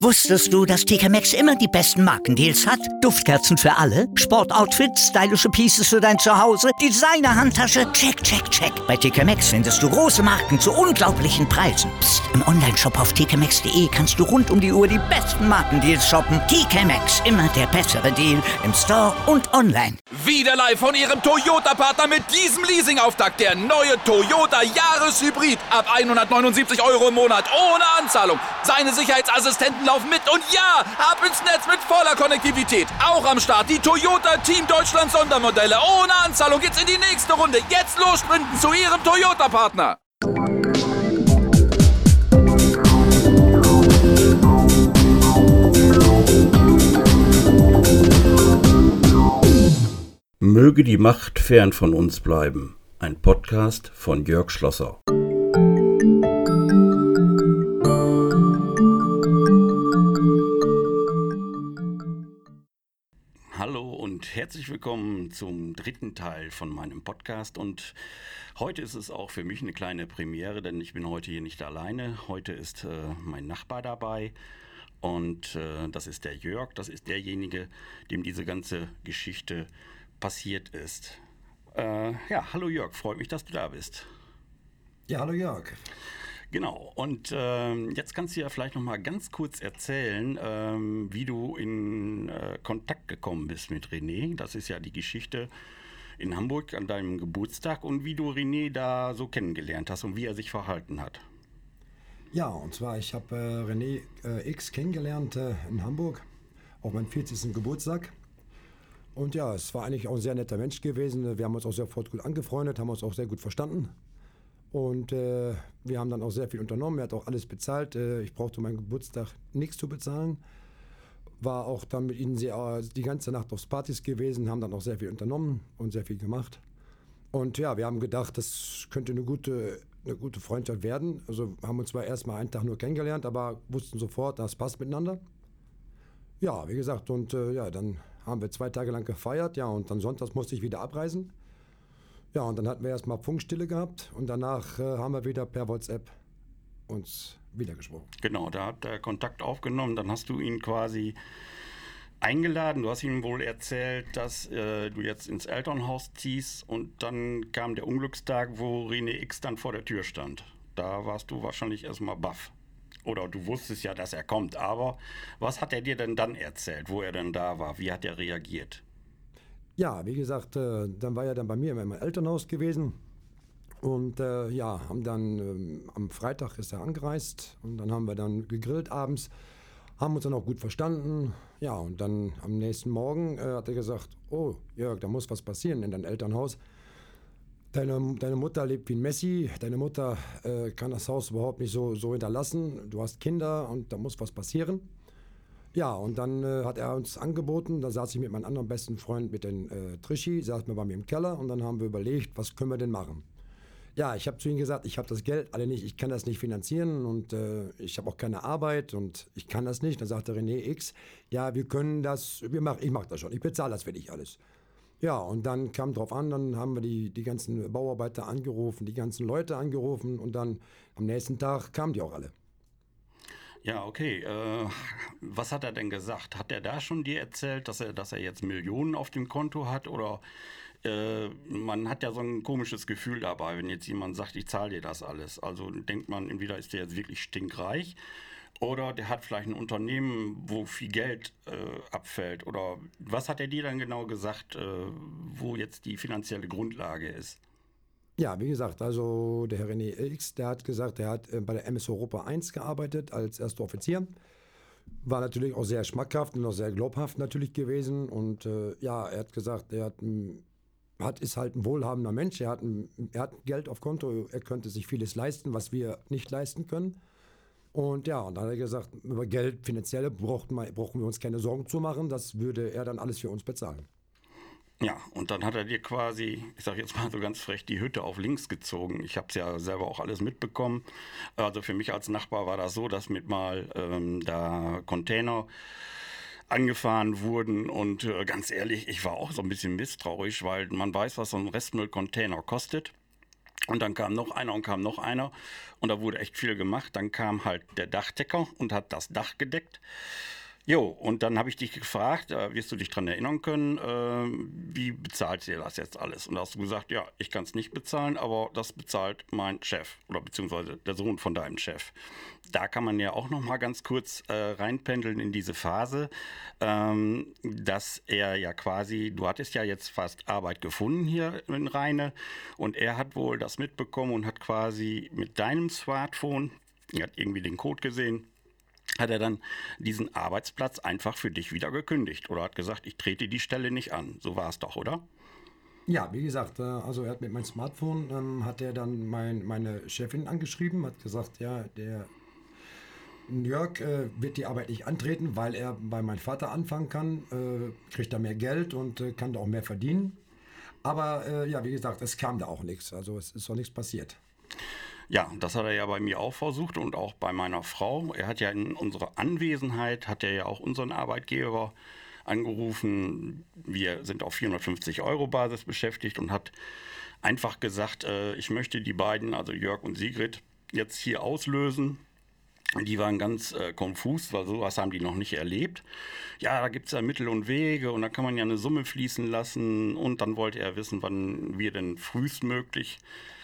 Wusstest du, dass TK Maxx immer die besten Markendeals hat? Duftkerzen für alle, Sportoutfits, stylische Pieces für dein Zuhause, Designer-Handtasche, check, check, check. Bei TK Maxx findest du große Marken zu unglaublichen Preisen. Psst. Im Onlineshop auf tkmaxx.de kannst du rund um die Uhr die besten Markendeals shoppen. TK Maxx, immer der bessere Deal im Store und online. Wieder live von Ihrem Toyota-Partner mit diesem Leasing-Auftakt. Der neue Toyota Jahreshybrid. Ab 179 € im Monat. Ohne Anzahlung. Seine Sicherheitsassistenten laufen mit. Und ja, ab ins Netz mit voller Konnektivität. Auch am Start die Toyota Team Deutschland Sondermodelle. Ohne Anzahlung geht's in die nächste Runde. Jetzt los sprinten zu Ihrem Toyota-Partner. Möge die Macht fern von uns bleiben. Ein Podcast von Jörg Schlosser. Hallo und herzlich willkommen zum dritten Teil von meinem Podcast. Und heute ist es auch für mich eine kleine Premiere, denn ich bin heute hier nicht alleine. Heute ist mein Nachbar dabei. Und das ist der Jörg, das ist derjenige, dem diese ganze Geschichte passiert ist. Hallo Jörg, freut mich, dass du da bist. Ja, hallo Jörg. Genau, und jetzt kannst du ja vielleicht noch mal ganz kurz erzählen, wie du in Kontakt gekommen bist mit René. Das ist ja die Geschichte in Hamburg an deinem Geburtstag und wie du René da so kennengelernt hast und wie er sich verhalten hat. Ja, und zwar, ich habe René X kennengelernt in Hamburg auf meinem 40. Geburtstag. Und ja, es war eigentlich auch ein sehr netter Mensch gewesen. Wir haben uns auch sofort gut angefreundet, haben uns auch sehr gut verstanden. Und wir haben dann auch sehr viel unternommen. Er hat auch alles bezahlt. Ich brauchte meinen Geburtstag nichts zu bezahlen. War auch dann mit ihnen die ganze Nacht aufs Partys gewesen, haben dann auch sehr viel unternommen und sehr viel gemacht. Und ja, wir haben gedacht, das könnte eine gute Freundschaft werden. Also haben uns zwar erstmal einen Tag nur kennengelernt, aber wussten sofort, das passt miteinander. Ja, wie gesagt, und dann haben wir 2 Tage lang gefeiert, ja, und dann sonntags musste ich wieder abreisen. Ja, und dann hatten wir erstmal Funkstille gehabt und danach haben wir wieder per WhatsApp uns wieder gesprochen. Genau, da hat er Kontakt aufgenommen, dann hast du ihn quasi eingeladen. Du hast ihm wohl erzählt, dass du jetzt ins Elternhaus ziehst und dann kam der Unglückstag, wo René X dann vor der Tür stand. Da warst du wahrscheinlich erstmal baff. Oder du wusstest ja, dass er kommt, aber was hat er dir denn dann erzählt, wo er denn da war? Wie hat er reagiert? Ja, wie gesagt, dann war er dann bei mir in meinem Elternhaus gewesen und haben dann am Freitag ist er angereist und dann haben wir dann gegrillt abends, haben uns dann auch gut verstanden. Ja, und dann am nächsten Morgen hat er gesagt, oh Jörg, da muss was passieren in deinem Elternhaus. Deine Mutter lebt wie ein Messi, deine Mutter kann das Haus überhaupt nicht so hinterlassen, du hast Kinder und da muss was passieren. Ja, und dann hat er uns angeboten, da saß ich mit meinem anderen besten Freund, mit dem Trischi, saßen wir bei mir im Keller und dann haben wir überlegt, was können wir denn machen. Ja, ich habe zu ihm gesagt, ich habe das Geld alle nicht, ich kann das nicht finanzieren und ich habe auch keine Arbeit und ich kann das nicht. Dann sagte René X, ja, wir können das, ich mach das schon, ich bezahle das für dich alles. Ja, und dann kam drauf an, dann haben wir die ganzen Bauarbeiter angerufen, die ganzen Leute angerufen und dann am nächsten Tag kamen die auch alle. Ja, okay. Was hat er denn gesagt? Hat er da schon dir erzählt, dass er jetzt Millionen auf dem Konto hat? Oder man hat ja so ein komisches Gefühl dabei, wenn jetzt jemand sagt, ich zahle dir das alles. Also denkt man, entweder ist der jetzt wirklich stinkreich oder der hat vielleicht ein Unternehmen, wo viel Geld abfällt. Oder was hat er dir dann genau gesagt, wo jetzt die finanzielle Grundlage ist? Ja, wie gesagt, also der Herr René X, der hat gesagt, er hat bei der MS Europa 1 gearbeitet als erster Offizier. War natürlich auch sehr schmackhaft und auch sehr glaubhaft natürlich gewesen. Und er hat gesagt, ist halt ein wohlhabender Mensch. Er hat Geld auf Konto, er könnte sich vieles leisten, was wir nicht leisten können. Und ja, und dann hat er gesagt, über Geld, finanzielle, brauchen wir uns keine Sorgen zu machen. Das würde er dann alles für uns bezahlen. Ja, und dann hat er dir quasi, ich sage jetzt mal so ganz frech, die Hütte auf links gezogen. Ich habe es ja selber auch alles mitbekommen. Also für mich als Nachbar war das so, dass mit mal da Container angefahren wurden und ganz ehrlich, ich war auch so ein bisschen misstrauisch, weil man weiß, was so ein Restmüllcontainer kostet. Und dann kam noch einer und kam noch einer und da wurde echt viel gemacht. Dann kam halt der Dachdecker und hat das Dach gedeckt. Jo, und dann habe ich dich gefragt, wirst du dich daran erinnern können, wie bezahlt ihr das jetzt alles? Und da hast du gesagt, ja, ich kann es nicht bezahlen, aber das bezahlt mein Chef oder beziehungsweise der Sohn von deinem Chef. Da kann man ja auch noch mal ganz kurz reinpendeln in diese Phase, dass er ja quasi, du hattest ja jetzt fast Arbeit gefunden hier in Rheine und er hat wohl das mitbekommen und hat quasi mit deinem Smartphone, er hat irgendwie den Code gesehen, hat er dann diesen Arbeitsplatz einfach für dich wieder gekündigt oder hat gesagt, ich trete die Stelle nicht an. So war es doch, oder? Ja, wie gesagt, also er hat mit meinem Smartphone, hat er dann meine Chefin angeschrieben, hat gesagt, ja, der Jörg wird die Arbeit nicht antreten, weil er bei meinem Vater anfangen kann, kriegt da mehr Geld und kann da auch mehr verdienen. Aber ja, wie gesagt, es kam da auch nichts, also es ist auch nichts passiert. Ja, das hat er ja bei mir auch versucht und auch bei meiner Frau. Er hat ja in unserer Anwesenheit, hat er ja auch unseren Arbeitgeber angerufen. Wir sind auf 450 € Basis beschäftigt und hat einfach gesagt, ich möchte die beiden, also Jörg und Sigrid, jetzt hier auslösen. Die waren ganz konfus, weil sowas haben die noch nicht erlebt. Ja, da gibt es ja Mittel und Wege und da kann man ja eine Summe fließen lassen. Und dann wollte er wissen, wann wir denn frühestmöglich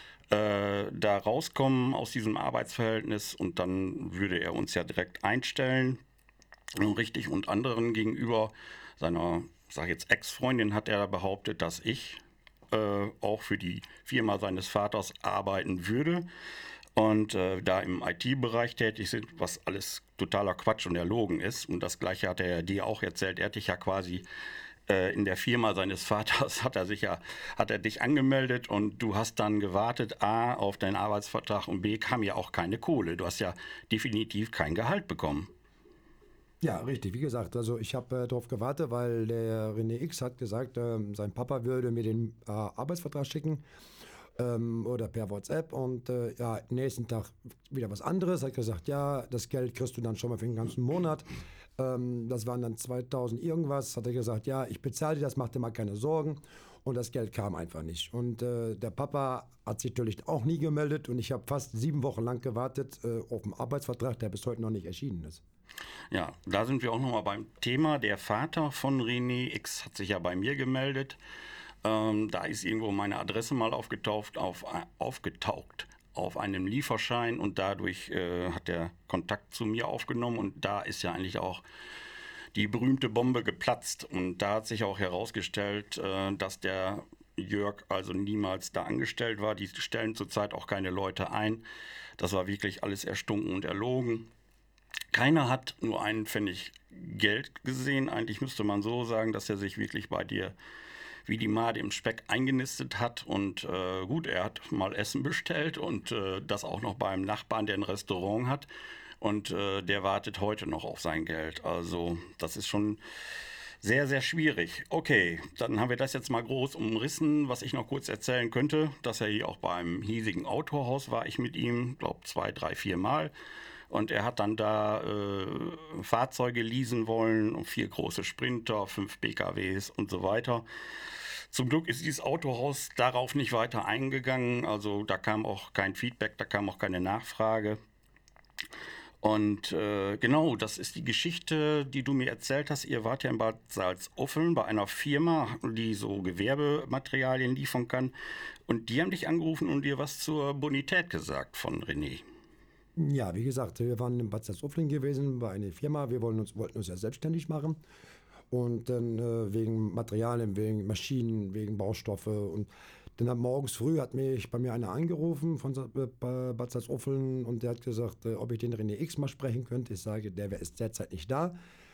da rauskommen aus diesem Arbeitsverhältnis und dann würde er uns ja direkt einstellen. Und richtig und anderen gegenüber seiner, sag ich jetzt Ex-Freundin, hat er behauptet, dass ich auch für die Firma seines Vaters arbeiten würde und da im IT-Bereich tätig sind, was alles totaler Quatsch und erlogen ist. Und das Gleiche hat er ja dir auch erzählt. Er hat dich ja quasi in der Firma seines Vaters hat er dich angemeldet und du hast dann gewartet, A, auf deinen Arbeitsvertrag und B, kam ja auch keine Kohle. Du hast ja definitiv kein Gehalt bekommen. Ja, richtig. Wie gesagt, also ich habe darauf gewartet, weil der René X hat gesagt, sein Papa würde mir den Arbeitsvertrag schicken oder per WhatsApp und ja, nächsten Tag wieder was anderes. Hat gesagt, ja, das Geld kriegst du dann schon mal für den ganzen Monat. Das waren dann 2000 irgendwas. Hat er gesagt, ja, ich bezahle dir das, mach dir mal keine Sorgen. Und das Geld kam einfach nicht. Und der Papa hat sich natürlich auch nie gemeldet und ich habe fast 7 Wochen lang gewartet auf einen Arbeitsvertrag, der bis heute noch nicht erschienen ist. Ja, da sind wir auch nochmal beim Thema. Der Vater von René X hat sich ja bei mir gemeldet. Da ist irgendwo meine Adresse mal aufgetaucht auf einem Lieferschein und dadurch hat er Kontakt zu mir aufgenommen und da ist ja eigentlich auch die berühmte Bombe geplatzt und da hat sich auch herausgestellt, dass der Jörg also niemals da angestellt war. Die stellen zurzeit auch keine Leute ein. Das war wirklich alles erstunken und erlogen. Keiner hat nur einen Pfennig Geld gesehen. Eigentlich müsste man so sagen, dass er sich wirklich bei dir wie die Made im Speck eingenistet hat. Und gut, er hat mal Essen bestellt und das auch noch beim Nachbarn, der ein Restaurant hat. Und der wartet heute noch auf sein Geld. Also das ist schon sehr, sehr schwierig. Okay, dann haben wir das jetzt mal groß umrissen. Was ich noch kurz erzählen könnte, dass er hier auch beim hiesigen Autohaus war ich mit ihm, glaube 2, 3, 4 Mal. Und er hat dann da Fahrzeuge leasen wollen, 4 große Sprinter, 5 PKWs und so weiter. Zum Glück ist dieses Autohaus darauf nicht weiter eingegangen. Also da kam auch kein Feedback, da kam auch keine Nachfrage. Und genau, das ist die Geschichte, die du mir erzählt hast. Ihr wart ja in Bad Salzuflen bei einer Firma, die so Gewerbematerialien liefern kann. Und die haben dich angerufen und dir was zur Bonität gesagt von René. Ja, wie gesagt, wir waren in Bad Salzuflen gewesen bei einer Firma. Wir wollten uns ja selbstständig machen. Und dann wegen Materialien, wegen Maschinen, wegen Baustoffe. Und dann morgens früh hat mich bei mir einer angerufen von Bad Salzuflen und der hat gesagt, ob ich den René X mal sprechen könnte. Ich sage, der ist derzeit nicht da.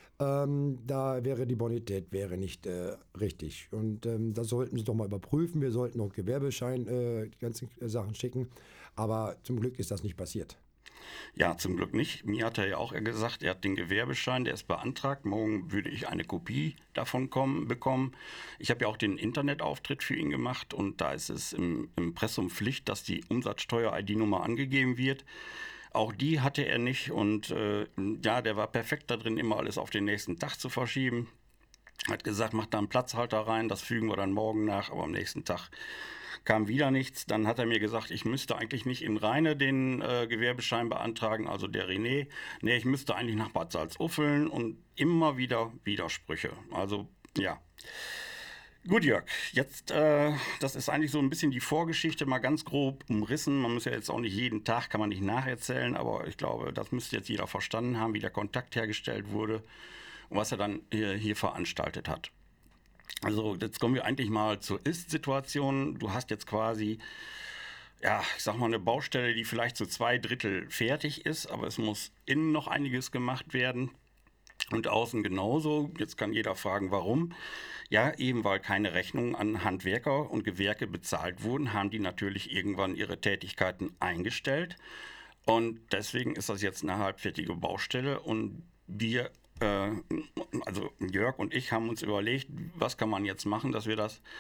Da wäre die Bonität nicht richtig. Und das sollten sie doch mal überprüfen. Wir sollten noch Gewerbeschein, die ganzen Sachen schicken. Aber zum Glück ist das nicht passiert. Ja, zum Glück nicht. Mir hat er ja auch gesagt, er hat den Gewerbeschein, der ist beantragt. Morgen würde ich eine Kopie davon bekommen. Ich habe ja auch den Internetauftritt für ihn gemacht und da ist es im Impressum Pflicht, dass die Umsatzsteuer-ID-Nummer angegeben wird. Auch die hatte er nicht und ja, der war perfekt da drin, immer alles auf den nächsten Tag zu verschieben. Hat gesagt, mach da einen Platzhalter rein, das fügen wir dann morgen nach, aber am nächsten Tag kam wieder nichts. Dann hat er mir gesagt, ich müsste eigentlich nicht in Rheine den Gewerbeschein beantragen, also der René. Nee, ich müsste eigentlich nach Bad Salzuffeln und immer wieder Widersprüche. Also ja. Gut, Jörg, jetzt, das ist eigentlich so ein bisschen die Vorgeschichte, mal ganz grob umrissen. Man muss ja jetzt auch nicht jeden Tag, kann man nicht nacherzählen, aber ich glaube, das müsste jetzt jeder verstanden haben, wie der Kontakt hergestellt wurde und was er dann hier veranstaltet hat. Also jetzt kommen wir eigentlich mal zur Ist-Situation. Du hast jetzt quasi, ja, ich sag mal, eine Baustelle, die vielleicht zu 2/3 fertig ist, aber es muss innen noch einiges gemacht werden und außen genauso. Jetzt kann jeder fragen, warum. Ja, eben weil keine Rechnungen an Handwerker und Gewerke bezahlt wurden, haben die natürlich irgendwann ihre Tätigkeiten eingestellt. Und deswegen ist das jetzt eine halbfertige Baustelle. Und wir, also Jörg und ich, haben uns überlegt, was kann man jetzt machen, dass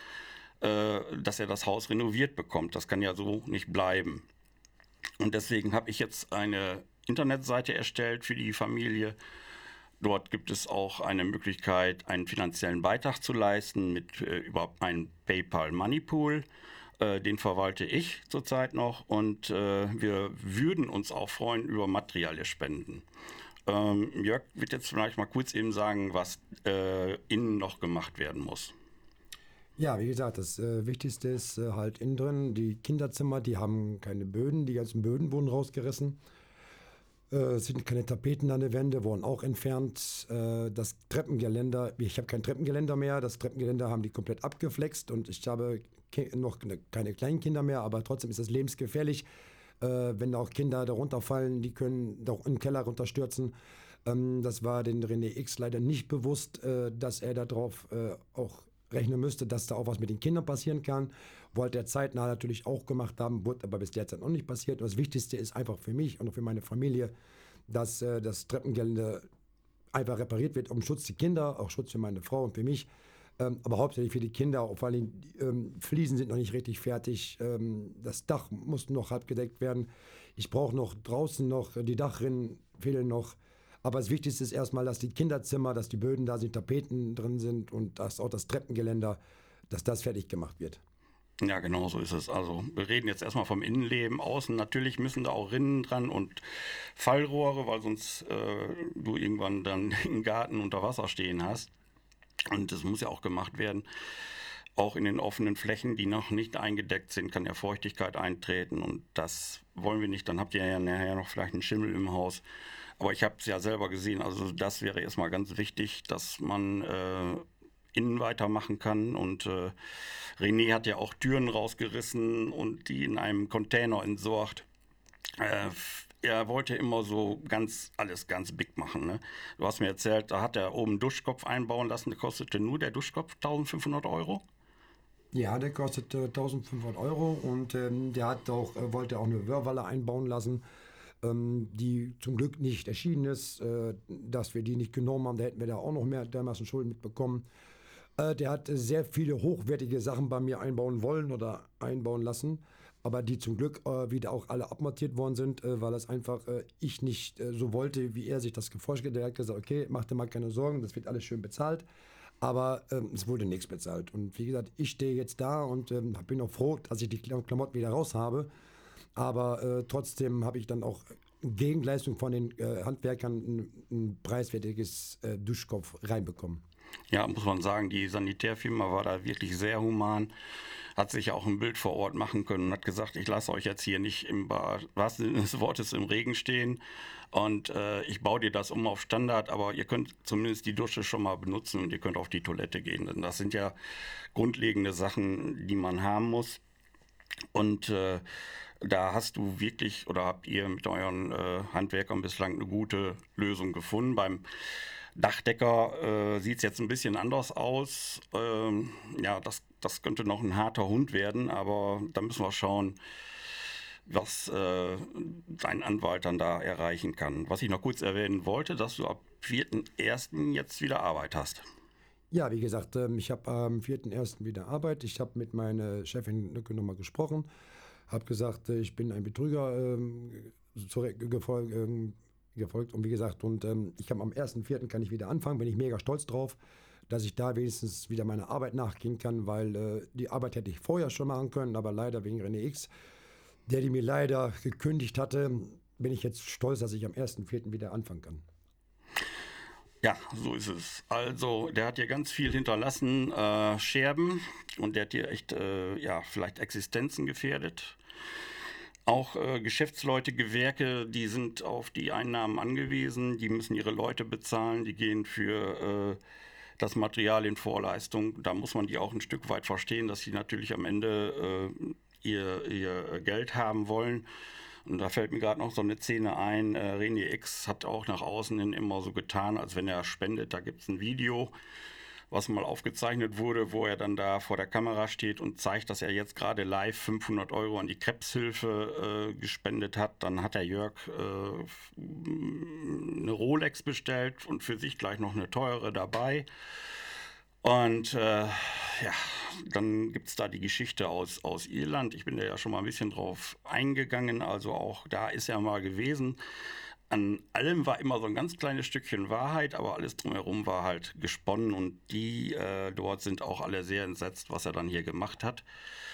er das Haus renoviert bekommt. Das kann ja so nicht bleiben. Und deswegen habe ich jetzt eine Internetseite erstellt für die Familie. Dort gibt es auch eine Möglichkeit, einen finanziellen Beitrag zu leisten mit über einen PayPal Money Pool. Den verwalte ich zurzeit noch und wir würden uns auch freuen über materielle Spenden. Jörg wird jetzt vielleicht mal kurz eben sagen, was innen noch gemacht werden muss. Ja, wie gesagt, das Wichtigste ist halt innen drin. Die Kinderzimmer, die haben keine Böden, die ganzen Böden wurden rausgerissen. Es sind keine Tapeten an der Wände, wurden auch entfernt. Das Treppengeländer, ich habe kein Treppengeländer mehr. Das Treppengeländer haben die komplett abgeflext und ich habe noch keine kleinen Kinder mehr, aber trotzdem ist das lebensgefährlich. Wenn auch Kinder da runterfallen, die können doch im Keller runterstürzen. Das war den René X leider nicht bewusst, dass er darauf auch rechnen müsste, dass da auch was mit den Kindern passieren kann. Wollte er zeitnah natürlich auch gemacht haben, wurde aber bis derzeit noch nicht passiert. Und das Wichtigste ist einfach für mich und für meine Familie, dass das Treppengelände einfach repariert wird, um Schutz der Kinder, auch Schutz für meine Frau und für mich, aber hauptsächlich für die Kinder. Vor allem die Fliesen sind noch nicht richtig fertig, das Dach muss noch halb gedeckt werden. Ich brauche noch draußen noch, die Dachrinnen fehlen noch. Aber das Wichtigste ist erstmal, dass die Kinderzimmer, dass die Böden da sind, Tapeten drin sind und dass auch das Treppengeländer, dass das fertig gemacht wird. Ja, genau so ist es. Also wir reden jetzt erstmal vom Innenleben. Außen natürlich müssen da auch Rinnen dran und Fallrohre, weil sonst du irgendwann dann im Garten unter Wasser stehen hast. Und das muss ja auch gemacht werden. Auch in den offenen Flächen, die noch nicht eingedeckt sind, kann ja Feuchtigkeit eintreten. Und das wollen wir nicht. Dann habt ihr ja nachher noch vielleicht einen Schimmel im Haus. Aber ich habe es ja selber gesehen. Also das wäre erstmal ganz wichtig, dass man innen weitermachen kann. Und René hat ja auch Türen rausgerissen und die in einem Container entsorgt. Er wollte immer so alles ganz big machen. Ne? Du hast mir erzählt, da hat er oben einen Duschkopf einbauen lassen. Der kostete nur der Duschkopf 1.500 Euro. Ja, der kostet 1.500 Euro und der hat wollte auch eine Wörwalle einbauen lassen, die zum Glück nicht erschienen ist. Dass wir die nicht genommen haben, da hätten wir da auch noch mehr dermaßen Schulden mitbekommen. Der hat sehr viele hochwertige Sachen bei mir einbauen wollen oder einbauen lassen, aber die zum Glück wieder auch alle abmontiert worden sind, weil das einfach ich nicht so wollte, wie er sich das vorgestellt hat. Er hat gesagt, okay, mach dir mal keine Sorgen, das wird alles schön bezahlt, aber es wurde nichts bezahlt. Und wie gesagt, ich stehe jetzt da und bin auch froh, dass ich die Klamotten wieder raus habe, aber trotzdem habe ich dann auch Gegenleistung von den Handwerkern ein preiswertiges Duschkopf reinbekommen. Ja, muss man sagen, die Sanitärfirma war da wirklich sehr human, hat sich auch ein Bild vor Ort machen können und hat gesagt, ich lasse euch jetzt hier nicht im wahrsten Sinne des Wortes im Regen stehen und ich baue dir das um auf Standard, aber ihr könnt zumindest die Dusche schon mal benutzen und ihr könnt auf die Toilette gehen. Denn das sind ja grundlegende Sachen, die man haben muss. Und da hast du wirklich oder habt ihr mit euren Handwerkern bislang eine gute Lösung gefunden. Beim Dachdecker sieht es jetzt ein bisschen anders aus. Ja, das könnte noch ein harter Hund werden, aber da müssen wir schauen, was dein Anwalt dann da erreichen kann. Was ich noch kurz erwähnen wollte, dass du ab 4.1. jetzt wieder Arbeit hast. Ja, wie gesagt, ich habe am 4.1. wieder Arbeit. Ich habe mit meiner Chefin nochmal gesprochen, habe gesagt, ich bin ein Betrüger gefolgt und wie gesagt, ich habe am 1.4. kann ich wieder anfangen, bin ich mega stolz drauf, dass ich da wenigstens wieder meiner Arbeit nachgehen kann, weil die Arbeit hätte ich vorher schon machen können, aber leider wegen René X, der die mir leider gekündigt hatte, bin ich jetzt stolz, dass ich am 1.4. wieder anfangen kann. Ja, so ist es. Also, der hat hier ganz viel hinterlassen, Scherben, und der hat hier echt, vielleicht Existenzen gefährdet. Auch Geschäftsleute, Gewerke, die sind auf die Einnahmen angewiesen, die müssen ihre Leute bezahlen, die gehen für das Material in Vorleistung. Da muss man die auch ein Stück weit verstehen, dass sie natürlich am Ende ihr Geld haben wollen. Und da fällt mir gerade noch so eine Szene ein. René X hat auch nach außen hin immer so getan, als wenn er spendet. Da gibt es ein Video, was mal aufgezeichnet wurde, wo er dann da vor der Kamera steht und zeigt, dass er jetzt gerade live 500 € an die Krebshilfe gespendet hat. Dann hat der Jörg eine Rolex bestellt und für sich gleich noch eine teure dabei. Und dann gibt es da die Geschichte aus Irland. Ich bin da ja schon mal ein bisschen drauf eingegangen. Also auch da ist er mal gewesen. An allem war immer so ein ganz kleines Stückchen Wahrheit, aber alles drumherum war halt gesponnen. Und die dort sind auch alle sehr entsetzt, was er dann hier gemacht hat.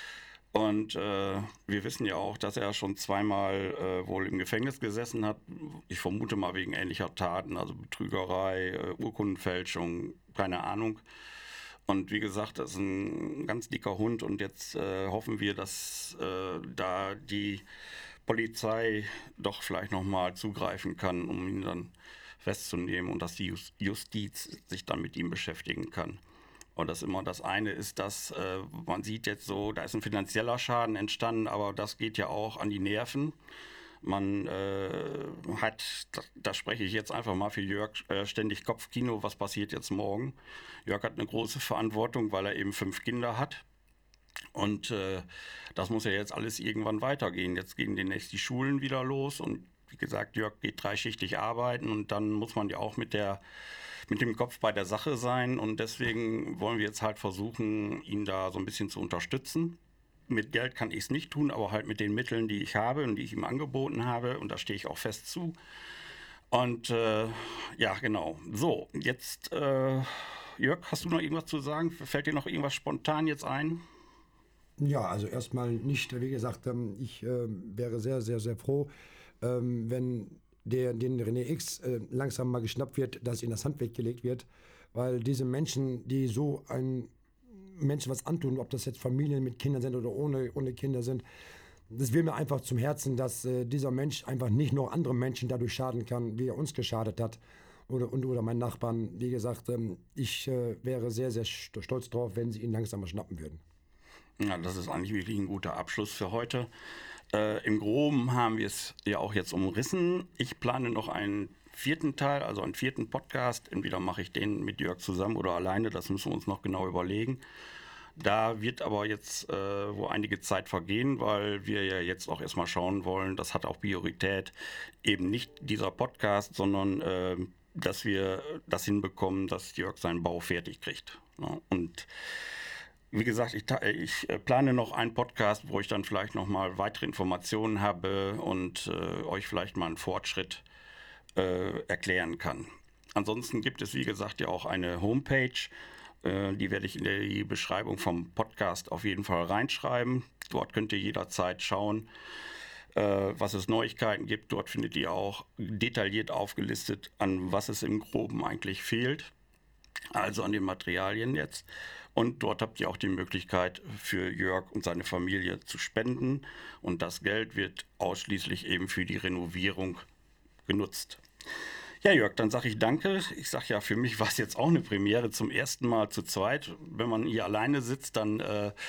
Und wir wissen ja auch, dass er schon zweimal wohl im Gefängnis gesessen hat. Ich vermute mal wegen ähnlicher Taten, also Betrügerei, Urkundenfälschung, keine Ahnung. Und wie gesagt, das ist ein ganz dicker Hund, und jetzt hoffen wir, dass da die Polizei doch vielleicht nochmal zugreifen kann, um ihn dann festzunehmen, und dass die Justiz sich dann mit ihm beschäftigen kann. Und das immer das eine ist, dass man sieht jetzt so, da ist ein finanzieller Schaden entstanden, aber das geht ja auch an die Nerven. Man hat, da spreche ich jetzt einfach mal für Jörg, ständig Kopfkino, was passiert jetzt morgen. Jörg hat eine große Verantwortung, weil er eben 5 Kinder hat. Und das muss ja jetzt alles irgendwann weitergehen. Jetzt gehen demnächst die Schulen wieder los, und wie gesagt, Jörg geht 3-schichtig arbeiten, und dann muss man ja auch mit dem Kopf bei der Sache sein, und deswegen wollen wir jetzt halt versuchen, ihn da so ein bisschen zu unterstützen. Mit Geld kann ich es nicht tun, aber halt mit den Mitteln, die ich habe und die ich ihm angeboten habe, und da stehe ich auch fest zu. Und genau. So, jetzt, Jörg, hast du noch irgendwas zu sagen? Fällt dir noch irgendwas spontan jetzt ein? Ja, also erstmal nicht. Wie gesagt, ich wäre sehr, sehr, sehr froh, wenn den René X langsam mal geschnappt wird, dass ihm das Handwerk gelegt wird, weil diese Menschen, die so ein Menschen was antun, ob das jetzt Familien mit Kindern sind oder ohne Kinder sind, das will mir einfach zum Herzen, dass dieser Mensch einfach nicht noch andere Menschen dadurch schaden kann, wie er uns geschadet hat oder meinen Nachbarn. Wie gesagt, ich wäre sehr, sehr stolz drauf, wenn sie ihn langsam mal schnappen würden. Ja, das ist eigentlich wirklich ein guter Abschluss für heute. Im Groben haben wir es ja auch jetzt umrissen. Ich plane noch einen 4. Teil, also einen 4. Podcast. Entweder mache ich den mit Jörg zusammen oder alleine, das müssen wir uns noch genau überlegen. Da wird aber jetzt wohl einige Zeit vergehen, weil wir ja jetzt auch erstmal schauen wollen, das hat auch Priorität, eben nicht dieser Podcast, sondern dass wir das hinbekommen, dass Jörg seinen Bau fertig kriegt. Ja, und wie gesagt, ich plane noch einen Podcast, wo ich dann vielleicht nochmal weitere Informationen habe und euch vielleicht mal einen Fortschritt erklären kann. Ansonsten gibt es, wie gesagt, ja auch eine Homepage. Die werde ich in die Beschreibung vom Podcast auf jeden Fall reinschreiben. Dort könnt ihr jederzeit schauen, was es Neuigkeiten gibt. Dort findet ihr auch detailliert aufgelistet, an was es im Groben eigentlich fehlt. Also an den Materialien jetzt. Und dort habt ihr auch die Möglichkeit, für Jörg und seine Familie zu spenden. Und das Geld wird ausschließlich eben für die Renovierung genutzt. Ja, Jörg, dann sage ich danke. Ich sage ja, für mich war es jetzt auch eine Premiere, zum ersten Mal zu zweit. Wenn man hier alleine sitzt, dann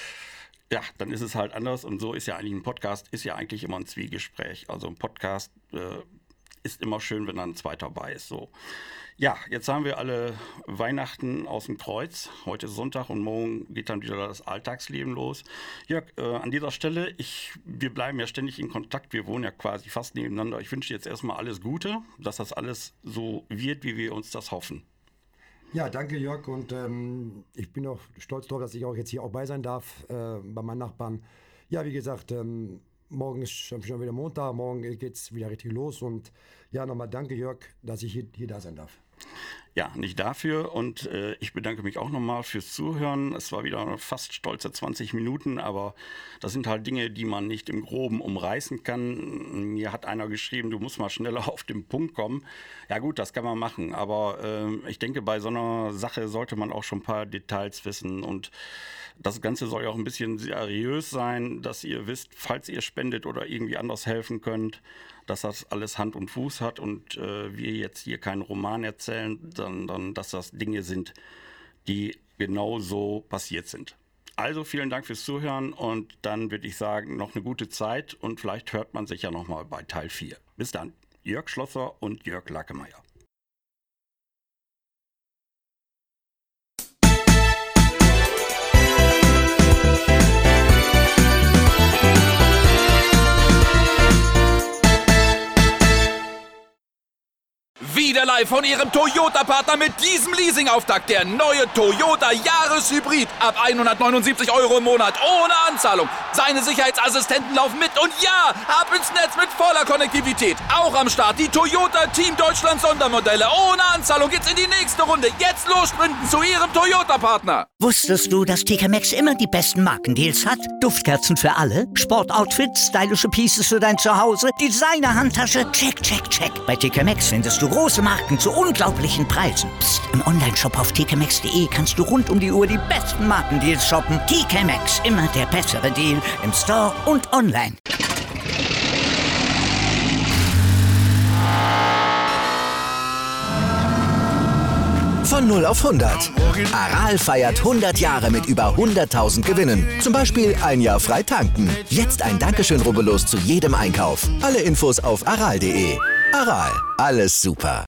ist es halt anders. Und so ist ja eigentlich ein Podcast, ist ja eigentlich immer ein Zwiegespräch. Also ein Podcast ist immer schön, wenn dann ein zweiter dabei ist. So. Ja, jetzt haben wir alle Weihnachten aus dem Kreuz. Heute ist Sonntag und morgen geht dann wieder das Alltagsleben los. Jörg, an dieser Stelle, wir bleiben ja ständig in Kontakt. Wir wohnen ja quasi fast nebeneinander. Ich wünsche dir jetzt erstmal alles Gute, dass das alles so wird, wie wir uns das hoffen. Ja, danke Jörg, und ich bin auch stolz darauf, dass ich auch jetzt hier auch bei sein darf, bei meinen Nachbarn. Ja, wie gesagt, morgen ist schon wieder Montag, morgen geht es wieder richtig los, und ja, nochmal danke Jörg, dass ich hier da sein darf. Ja, nicht dafür und ich bedanke mich auch nochmal fürs Zuhören. Es war wieder fast stolze 20 Minuten, aber das sind halt Dinge, die man nicht im Groben umreißen kann. Mir hat einer geschrieben, du musst mal schneller auf den Punkt kommen. Ja gut, das kann man machen, aber ich denke, bei so einer Sache sollte man auch schon ein paar Details wissen und das Ganze soll ja auch ein bisschen seriös sein, dass ihr wisst, falls ihr spendet oder irgendwie anders helfen könnt, dass das alles Hand und Fuß hat und wir jetzt hier keinen Roman erzählen, sondern dass das Dinge sind, die genau so passiert sind. Also vielen Dank fürs Zuhören und dann würde ich sagen, noch eine gute Zeit und vielleicht hört man sich ja nochmal bei Teil 4. Bis dann, Jörg Schlosser und Jörg Lackemeyer. Wieder live von Ihrem Toyota-Partner mit diesem Leasing-Auftakt. Der neue Toyota Jahreshybrid. Ab 179 € im Monat. Ohne Anzahlung. Seine Sicherheitsassistenten laufen mit. Und ja, ab ins Netz mit voller Konnektivität. Auch am Start die Toyota Team Deutschland Sondermodelle. Ohne Anzahlung geht's in die nächste Runde. Jetzt los sprinten zu Ihrem Toyota-Partner. Wusstest du, dass TK Maxx immer die besten Markendeals hat? Duftkerzen für alle, Sportoutfits, stylische Pieces für dein Zuhause, Designer-Handtasche, check, check, check. Bei TK Maxx findest du große Marken zu unglaublichen Preisen. Psst. Im Onlineshop auf tkmaxx.de kannst du rund um die Uhr die besten Markendeals shoppen. TK Maxx, immer der bessere Deal im Store und online. Von 0 auf 100. Aral feiert 100 Jahre mit über 100.000 Gewinnen. Zum Beispiel ein Jahr frei tanken. Jetzt ein Dankeschön, rubbellos zu jedem Einkauf. Alle Infos auf aral.de. Aral, alles super.